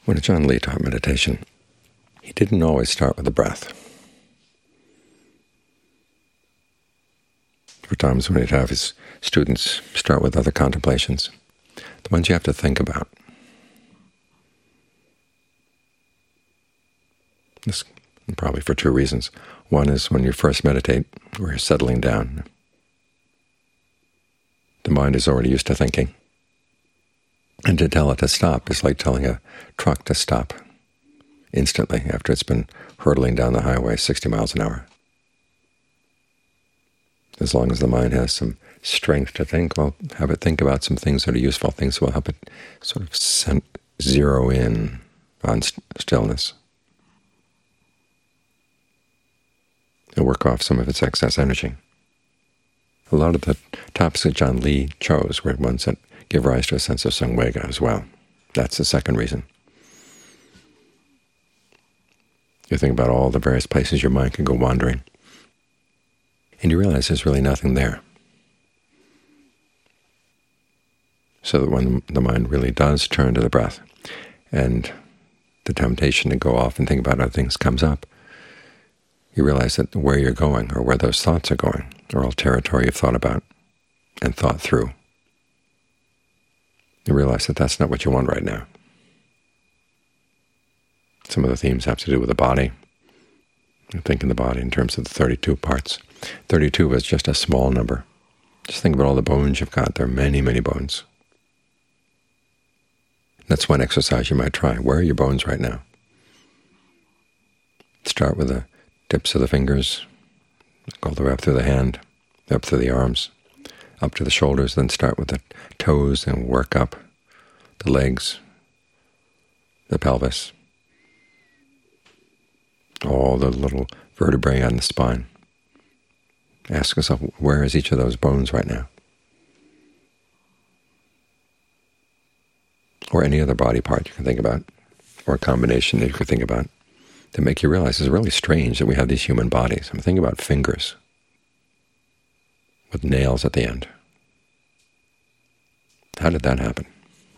When Ajaan Lee taught meditation, he didn't always start with the breath. There were times when he'd have his students start with other contemplations, the ones you have to think about. This probably for two reasons. One is when you first meditate, or you're settling down, the mind is already used to thinking. And to tell it to stop is like telling a truck to stop instantly after it's been hurtling down the highway 60 miles an hour. As long as the mind has some strength to think, well, have it think about some things that are useful, things that will help it sort of zero in on stillness and work off some of its excess energy. A lot of the topics that Ajaan Lee chose were ones that give rise to a sense of samvega as well. That's the second reason. You think about all the various places your mind can go wandering, and you realize there's really nothing there. So that when the mind really does turn to the breath, and the temptation to go off and think about other things comes up, you realize that where you're going, or where those thoughts are going, are all territory you've thought about and thought through. You realize that that's not what you want right now. Some of the themes have to do with the body. You think in the body in terms of the 32 parts. 32 is just a small number. Just think about all the bones you've got. There are many, many bones. That's one exercise you might try. Where are your bones right now? Start with the tips of the fingers, all the way up through the hand, up through the arms, up to the shoulders, then start with the toes and work up the legs, the pelvis, all the little vertebrae on the spine. Ask yourself, where is each of those bones right now? Or any other body part you can think about, or a combination that you could think about, to make you realize it's really strange that we have these human bodies. I'm thinking about fingers with nails at the end. How did that happen?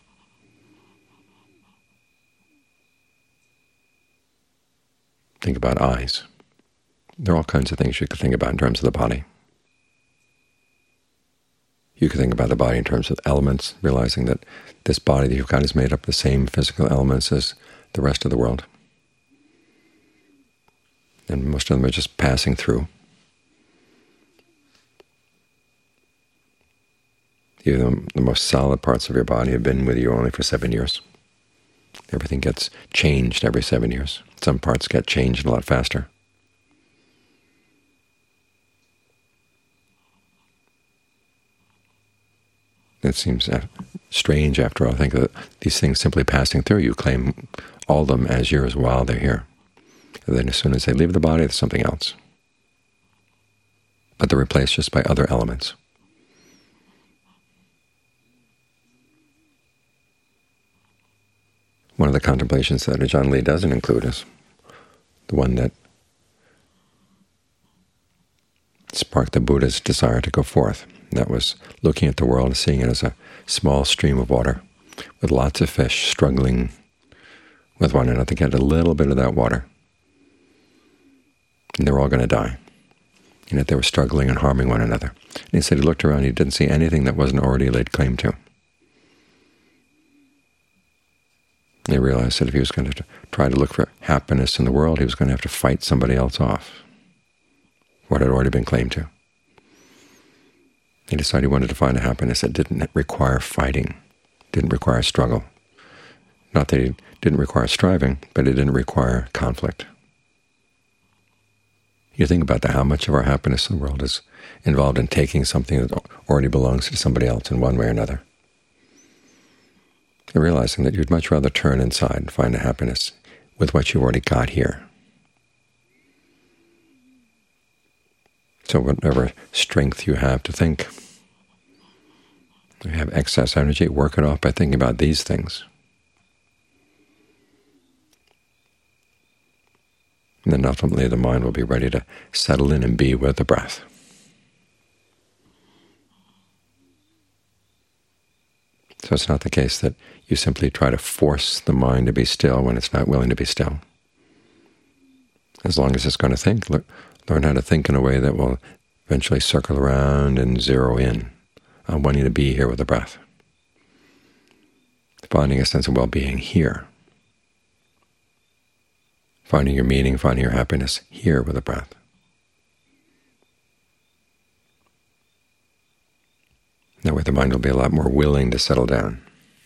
Think about eyes. There are all kinds of things you could think about in terms of the body. You could think about the body in terms of elements, realizing that this body that you've got is made up of the same physical elements as the rest of the world. And most of them are just passing through. Even the most solid parts of your body have been with you only for 7 years. Everything gets changed every 7 years. Some parts get changed a lot faster. It seems strange after all. I think that these things simply passing through, you claim all of them as yours while they're here. And then as soon as they leave the body, there's something else. But they're replaced just by other elements. One of the contemplations that Ajaan Lee doesn't include is the one that sparked the Buddha's desire to go forth. And that was looking at the world and seeing it as a small stream of water with lots of fish struggling with one another to get a little bit of that water. And they were all going to die. And yet they were struggling and harming one another. And he said he looked around, he didn't see anything that wasn't already laid claim to. He realized that if he was going to try to look for happiness in the world, he was going to have to fight somebody else off, what had already been claimed to. He decided he wanted to find a happiness that didn't require fighting, didn't require struggle. Not that it didn't require striving, but it didn't require conflict. You think about that, how much of our happiness in the world is involved in taking something that already belongs to somebody else in one way or another. And realizing that you'd much rather turn inside and find a happiness with what you already got here. So whatever strength you have to think, you have excess energy, work it off by thinking about these things. And then ultimately the mind will be ready to settle in and be with the breath. So it's not the case that you simply try to force the mind to be still when it's not willing to be still. As long as it's going to think, learn how to think in a way that will eventually circle around and zero in on wanting to be here with the breath, finding a sense of well-being here, finding your meaning, finding your happiness here with the breath. That way the mind will be a lot more willing to settle down.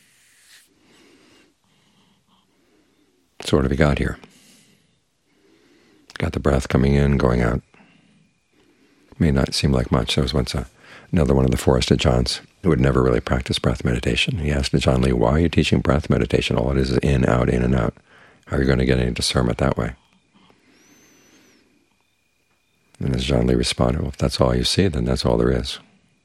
So what have we got here? Got the breath coming in, going out. May not seem like much. There was once another one of the Forest Ajahns who had never really practiced breath meditation. He asked Ajahn Lee, why are you teaching breath meditation? All it is in, out, in, and out. How are you going to get any discernment that way? And Ajahn Lee responded, well, if that's all you see, then that's all there is.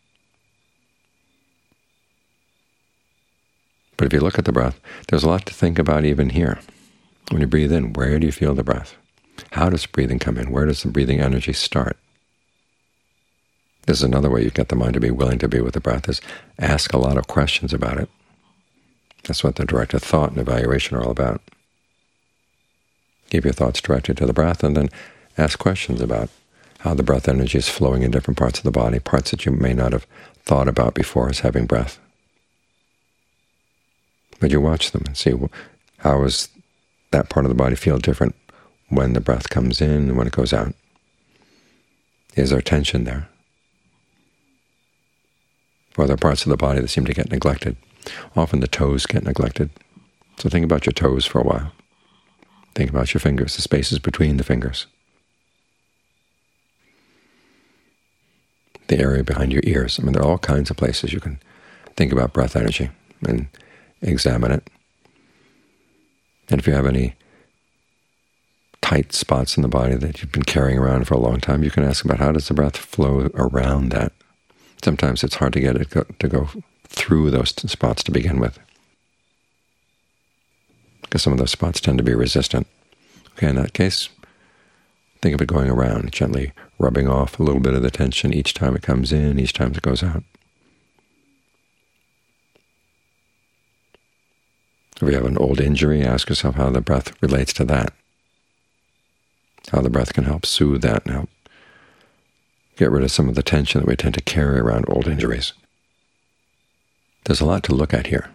But if you look at the breath, there's a lot to think about even here. When you breathe in, where do you feel the breath? How does breathing come in? Where does the breathing energy start? This is another way you get the mind to be willing to be with the breath, is ask a lot of questions about it. That's what the directed thought and evaluation are all about. Keep your thoughts directed to the breath, and then ask questions about how the breath energy is flowing in different parts of the body, parts that you may not have thought about before as having breath. But you watch them and see how does that part of the body feel different when the breath comes in and when it goes out. Is there tension there? Or are there parts of the body that seem to get neglected? Often the toes get neglected. So think about your toes for a while. Think about your fingers, the spaces between the fingers, the area behind your ears. I mean, there are all kinds of places you can think about breath energy and examine it. And if you have any tight spots in the body that you've been carrying around for a long time, you can ask about how does the breath flow around that. Sometimes it's hard to get it to go through those spots to begin with, because some of those spots tend to be resistant. Okay, in that case, think of it going around, gently rubbing off a little bit of the tension each time it comes in, each time it goes out. If you have an old injury, ask yourself how the breath relates to that, how the breath can help soothe that and help get rid of some of the tension that we tend to carry around old injuries. There's a lot to look at here,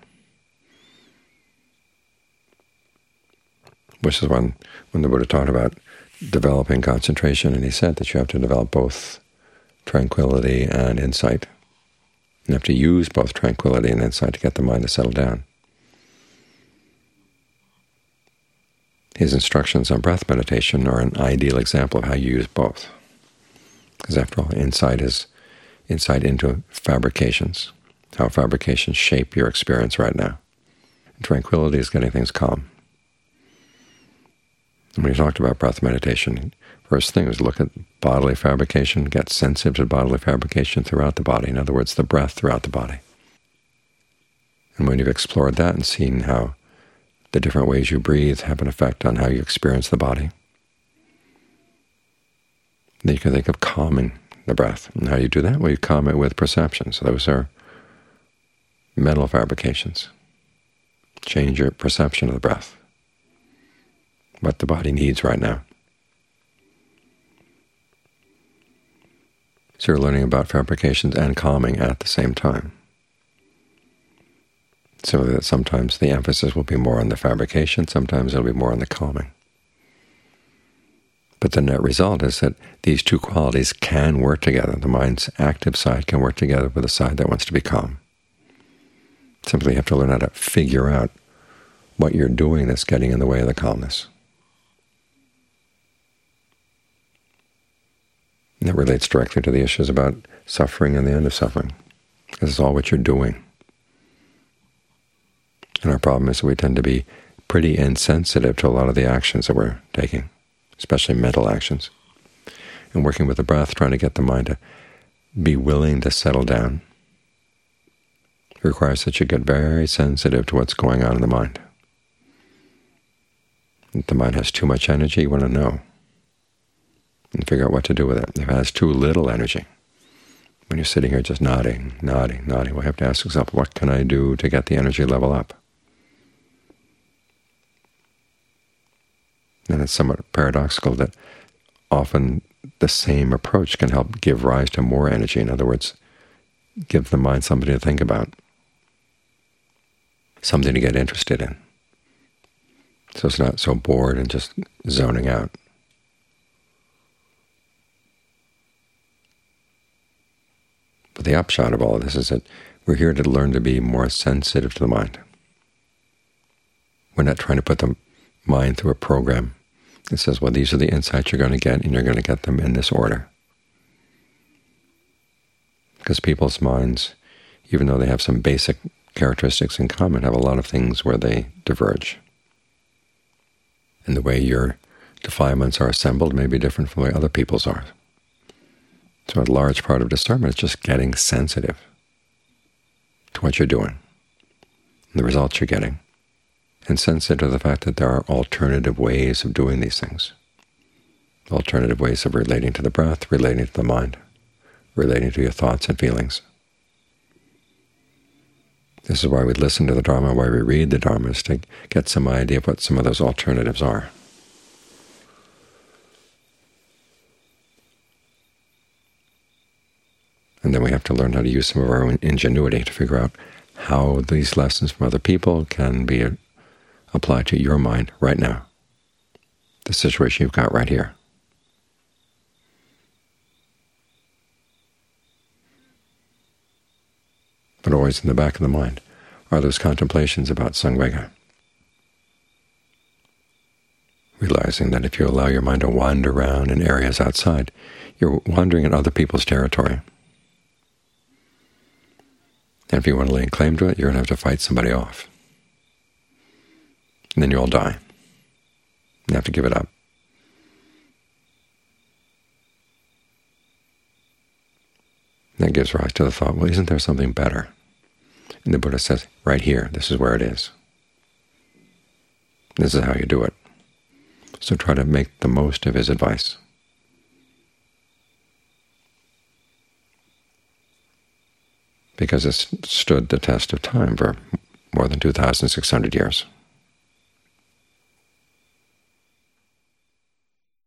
which is when the Buddha talked about developing concentration, and he said that you have to develop both tranquility and insight. You have to use both tranquility and insight to get the mind to settle down. His instructions on breath meditation are an ideal example of how you use both. Because after all, insight is insight into fabrications, how fabrications shape your experience right now. And tranquility is getting things calm. And when he talked about breath meditation, first thing was look at bodily fabrication, get sensitive to bodily fabrication throughout the body. In other words, the breath throughout the body. And when you've explored that and seen how the different ways you breathe have an effect on how you experience the body, then you can think of calming the breath. And how do you do that? Well, you calm it with perceptions. So those are mental fabrications. Change your perception of the breath, what the body needs right now. So you're learning about fabrications and calming at the same time. So that sometimes the emphasis will be more on the fabrication, sometimes it'll be more on the calming. But the net result is that these two qualities can work together. The mind's active side can work together with the side that wants to be calm. Simply you have to learn how to figure out what you're doing that's getting in the way of the calmness. And that relates directly to the issues about suffering and the end of suffering. This is all what you're doing. And our problem is that we tend to be pretty insensitive to a lot of the actions that we're taking, especially mental actions. And working with the breath, trying to get the mind to be willing to settle down, requires that you get very sensitive to what's going on in the mind. If the mind has too much energy, you want to know and figure out what to do with it. If it has too little energy, When you're sitting here just nodding, nodding, nodding, we have to ask ourselves, what can I do to get the energy level up? And it's somewhat paradoxical that often the same approach can help give rise to more energy. In other words, give the mind something to think about, something to get interested in, so it's not so bored and just zoning out. But the upshot of all of this is that we're here to learn to be more sensitive to the mind. We're not trying to put the mind through a program that says, well, these are the insights you're going to get, and you're going to get them in this order. Because people's minds, even though they have some basic characteristics in common, have a lot of things where they diverge. And the way your defilements are assembled may be different from the way other people's are. So a large part of discernment is just getting sensitive to what you're doing, and the results you're getting, and sensitive to the fact that there are alternative ways of doing these things, alternative ways of relating to the breath, relating to the mind, relating to your thoughts and feelings. This is why we listen to the Dharma, why we read the Dharma, is to get some idea of what some of those alternatives are. And then we have to learn how to use some of our own ingenuity to figure out how these lessons from other people can be applied to your mind right now, the situation you've got right here. But always in the back of the mind are those contemplations about Samvega, realizing that if you allow your mind to wander around in areas outside, you're wandering in other people's territory. And if you want to lay claim to it, you're going to have to fight somebody off. And then you'll die. You have to give it up. And that gives rise to the thought, well, isn't there something better? And the Buddha says, right here, this is where it is. This is how you do it. So try to make the most of his advice. Because it's stood the test of time for more than 2,600 years.